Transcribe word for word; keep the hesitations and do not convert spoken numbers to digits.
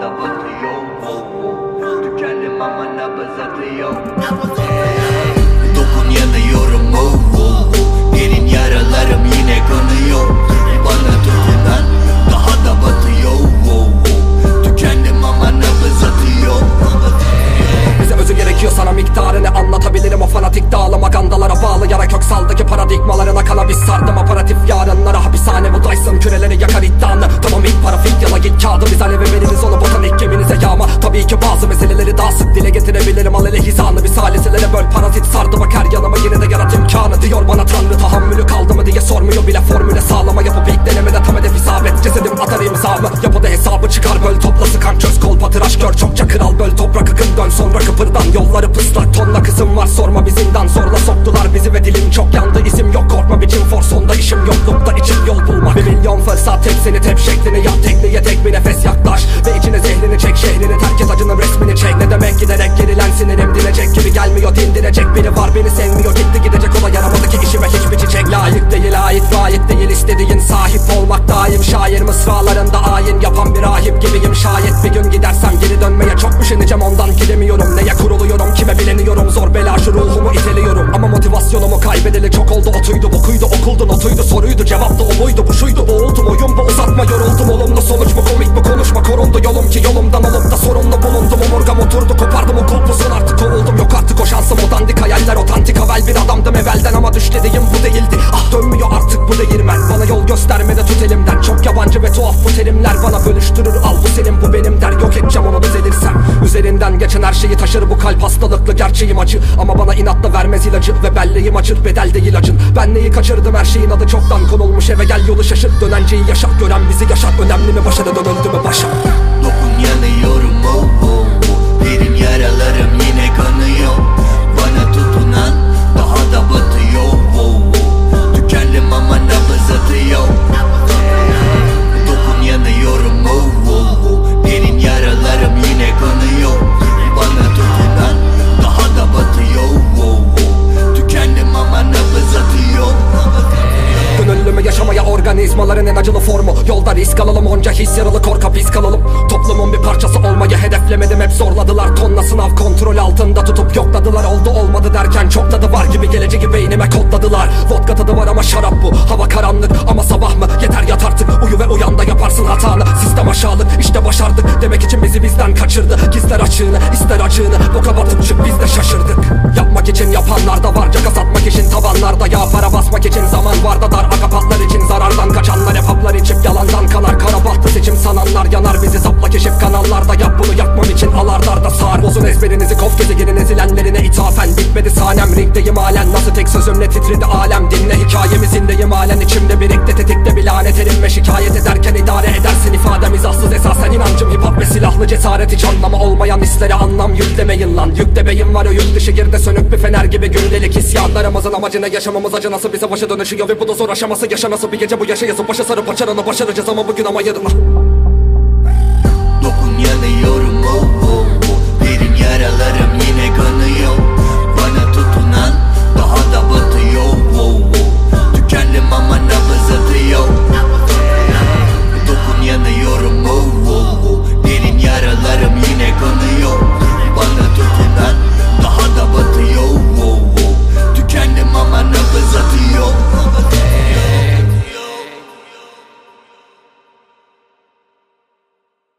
da batıyor. Tükendim ama nabız atıyor. Dokun yanıyorum, oh, oh, oh. Derin yaralarım yine kanıyor. Bana tutunan daha da batıyor, oh, oh. Tükendim ama nabız atıyor. Bize özü gerekiyor, sana miktarını anlatabilirim. O fanatik dağlama gandalara bağlı yara köksaldaki paradigmalarına kanabis sardım. Aparatif yarınlara hapishane bu Dyson küreleri yakar iddianı. Tamam ilk parafik yala git kağıdı, biz alevi veririz onu botanik geminize yağma. Tabii ki bazı meseleleri daha sık dile getirebilirim. Al ele hizanı bir saliselere böl, parazit sardı bak her yanıma, yine de yarat imkanı. Diyor bana tanrı tahammülü kaldı mı diye sormuyor bile, formüle sağlama yapıp ilk denemede tam hedef isabet. Cesedim atar imzamı, yapıda hesabı çıkar böl, topla sıkan çöz kolpa tıraş gör. Çokça kral böl, toprak akın dön sonra kıpırdan. Yolları pıslak tonla kızım var, sorma bir zindan. Zorla soktular bizi ve dilim çok yandı. İsim yok korkma biçim forsonda, işim yoklukta içim yol bulmak. Bir milyon fırsat tepsini tep şeklini yap, tekliye tek bir nefes yaklaş. Ve içine zehrini çek, şehrini terk et, acının resmini çek. Ne demek giderek gerilen sinirim dinecek gibi gelmiyor, dindirecek biri var beni sevmiyor. Gitti gidecek o da yaramadaki işime hiçbir çiçek. Layık değil ait layık değil, istediğin sahip olmak daim. Şair mısralarında ayin yapan bir rahip gibiyim. Şayet bir gün gidersem geri dönmeye çok üşeneceğim, ondan gidemiyorum. Neye kuruluyorum kime bileniyorum, zor bela şu ruhumu iteliyorum. Ama motivasyonumu kaybedeli çok oldu, otuydu bokuydu okuldu notuydu soruydu. Cevap da o muydu bu şuydu, boğuldum oyun bu uzatma yoruldum. Olumlu sonuç mu komik mi konuşma korundu yolum ki yolumdan olup da sorunlu bulundum. Omurgam oturdu kopardım o kulpusun, artık kovuldum. Yok artık o şansım, o dandik hayaller otantik havel bir adamdım evvelden. Ama düş dediğim bu değildi, ah dönmüyor artık bu değirmen. Bana yol göstermede tut elimden, çok yabancı ve tuhaf bu terimler. Bana bölüştürür al bu senin bu benim der, yok edeceğim onu düzelirsem. Üzerinden geçen her şeyi taşır bu kalp hastalıklı, gerçeğim acı. Ama bana inatla vermez ilacı ve belleğim acır, bedel değil acın. Ben neyi kaçırdım, her şeyin adı çoktan konulmuş, eve gel yolu şaşır. Dönenceyi yaşar, gören bizi yaşar, önemli mi başarı dönüldü mü başa. Dokun yanıyorum, oh, oh, oh. Derin yaralarım yine kanıyor. Bana tutunan daha da batıyor, oh, oh. Tükendim ama nabız atıyor. Dokun yanıyorum, oh, oh, oh. Derin yaralarım yine kanıyor. Bana tutunan daha da batıyor, oh, oh. Tükendim ama nabız atıyor. Gönüllümü yaşamaya organizmaların en acılı formu. Yolda risk alalım, onca his yaralı korka pis kalalım. Toplumun bir parçası olmayı hedeflemedim, hep zorladılar. Tonla sınav kontrol altında tutup yokladılar. Oldu olmadı derken çok tadı var gibi geleceği beynime kodladılar. Vodka tadı var ama şarap bu, hava karanlık ama sabah mı? Yeter yat artık, uyu ve uyan da yaparsın hatanı. Sistem aşağılık işte başardık demek için bizi bizden kaçırdı. Gizler açığını ister acığını, boka batıp çık biz de şaşırdık. Yapmak için yapanlar da var, caka satmak için tavanlarda. Ya para basmak için zaman var da dar, agapatlar için zarardan kaçanlar. Hep haplar içip yalandan kanar, kara bahtı seçim sananlar yanar. Bizi sapla keşif kanallarda, yap bunu yakmam için alardarda sar. Bozun ezberinizi kof gezegenin ezilenlerine ithafen. Bitmedi sahnem ringdeyim halen, nasıl tek sözümle titredi alem. Dinle hikayemizindeyim halen, içimde birikti tetikte bir lanet elim. Ve şikayet ederken idare edersin ifadem izahsız, esasen inancım hip hop ve silahlı cesaret. Hiç anlamı olmayan hislere anlam yüklemeyin lan. Yükte beyin var o yük dışı, girde sönük bir fener gibi gündelik isyanlarımızın amacı ne? Yaşamamız acı nasıl bize başa dönüşüyor ve bu da zor aşaması. Yaşa nasıl bir gece bu yaşa yazıp başa sarıp açarını başaracağız ama bugün ama yarına. Dokun yanıyorum, oh, oh, oh. Derin yaralarım yine kanıyor. Bana tutunan daha da batıyor, oh, oh. Tükendim ama